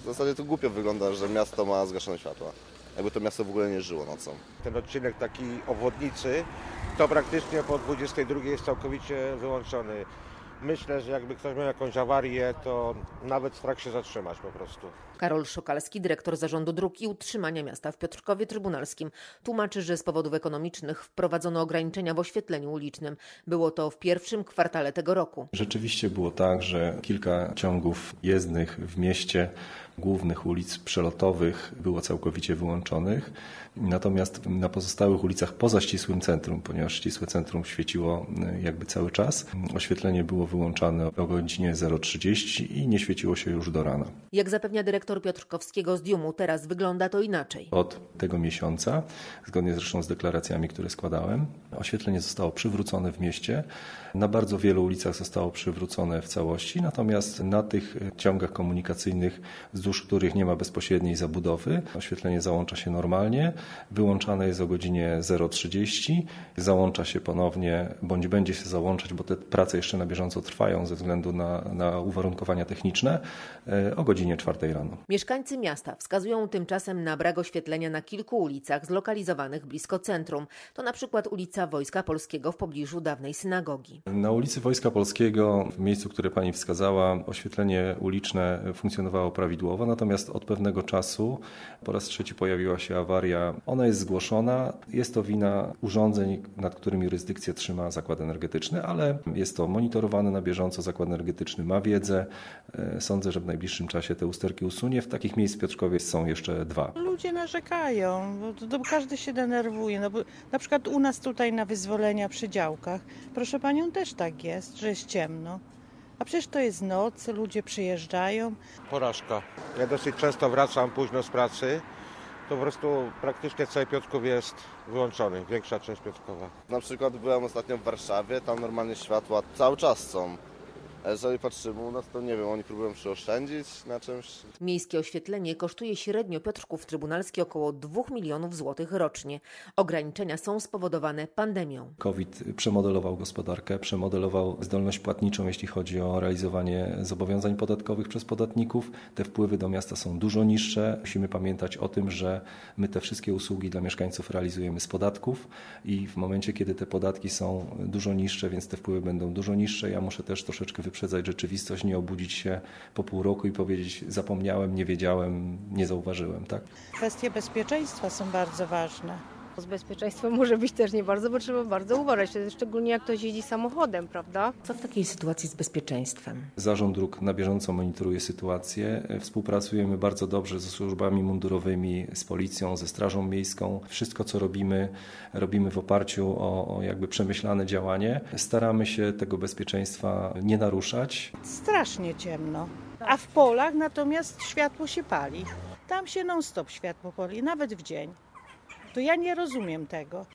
W zasadzie to głupio wygląda, że miasto ma zgaszone światła. Jakby to miasto w ogóle nie żyło nocą. Ten odcinek taki obwodnicy to praktycznie po 22 jest całkowicie wyłączony. Myślę, że jakby ktoś miał jakąś awarię, to nawet strach się zatrzymać po prostu. Karol Szokalski, dyrektor Zarządu Dróg i Utrzymania Miasta w Piotrkowie Trybunalskim, tłumaczy, że z powodów ekonomicznych wprowadzono ograniczenia w oświetleniu ulicznym. Było to w pierwszym kwartale tego roku. Rzeczywiście było tak, że kilka ciągów jezdnych w mieście, głównych ulic przelotowych było całkowicie wyłączonych. Natomiast na pozostałych ulicach poza ścisłym centrum, ponieważ ścisłe centrum świeciło jakby cały czas, oświetlenie było wyłączane o godzinie 0:30 i nie świeciło się już do rana. Jak zapewnia dyrektor Piotrkowskiego Zdiumu, teraz wygląda to inaczej. Od tego miesiąca, zgodnie zresztą z deklaracjami, które składałem, oświetlenie zostało przywrócone w mieście. Na bardzo wielu ulicach zostało przywrócone w całości, natomiast na tych ciągach komunikacyjnych, wzdłuż których nie ma bezpośredniej zabudowy, oświetlenie załącza się normalnie, wyłączane jest o godzinie 0:30, załącza się ponownie, bądź będzie się załączać, bo te prace jeszcze na bieżąco trwają ze względu na uwarunkowania techniczne, o godzinie 4 rano. Mieszkańcy miasta wskazują tymczasem na brak oświetlenia na kilku ulicach zlokalizowanych blisko centrum. To na przykład ulica Wojska Polskiego w pobliżu dawnej synagogi. Na ulicy Wojska Polskiego, w miejscu, które pani wskazała, oświetlenie uliczne funkcjonowało prawidłowo, natomiast od pewnego czasu po raz trzeci pojawiła się awaria. Ona jest zgłoszona, jest to wina urządzeń, nad którymi jurysdykcję trzyma zakład energetyczny, ale jest to monitorowane na bieżąco, zakład energetyczny ma wiedzę. Sądzę, że w najbliższym czasie te usterki usunie. W takich miejsc w Piotrkowie są jeszcze 2. Ludzie narzekają, bo każdy się denerwuje. No bo na przykład u nas tutaj na Wyzwolenia przy działkach, proszę panią, też tak jest, że jest ciemno. A przecież to jest noc, ludzie przyjeżdżają. Porażka. Ja dosyć często wracam późno z pracy. To po prostu praktycznie cały Piotrków jest wyłączony, większa część Piotrkowa. Na przykład byłem ostatnio w Warszawie, tam normalnie światła cały czas są. A jeżeli patrzymy u nas, to nie wiem, oni próbują przyoszczędzić na czymś. Miejskie oświetlenie kosztuje średnio Piotrków Trybunalski około 2 milionów złotych rocznie. Ograniczenia są spowodowane pandemią. COVID przemodelował gospodarkę, przemodelował zdolność płatniczą, jeśli chodzi o realizowanie zobowiązań podatkowych przez podatników. Te wpływy do miasta są dużo niższe. Musimy pamiętać o tym, że my te wszystkie usługi dla mieszkańców realizujemy z podatków i w momencie, kiedy te podatki są dużo niższe, więc te wpływy będą dużo niższe, ja muszę też troszeczkę wyprzedzać rzeczywistość, nie obudzić się po pół roku i powiedzieć: zapomniałem, nie wiedziałem, nie zauważyłem. Tak? Kwestie bezpieczeństwa są bardzo ważne. Z bezpieczeństwem może być też nie bardzo, bo trzeba bardzo uważać, szczególnie jak ktoś jeździ samochodem, prawda? Co w takiej sytuacji z bezpieczeństwem? Zarząd Dróg na bieżąco monitoruje sytuację. Współpracujemy bardzo dobrze ze służbami mundurowymi, z policją, ze Strażą Miejską. Wszystko, co robimy w oparciu o jakby przemyślane działanie. Staramy się tego bezpieczeństwa nie naruszać. Strasznie ciemno. A w polach natomiast światło się pali. Tam się non-stop światło pali, nawet w dzień. To ja nie rozumiem tego.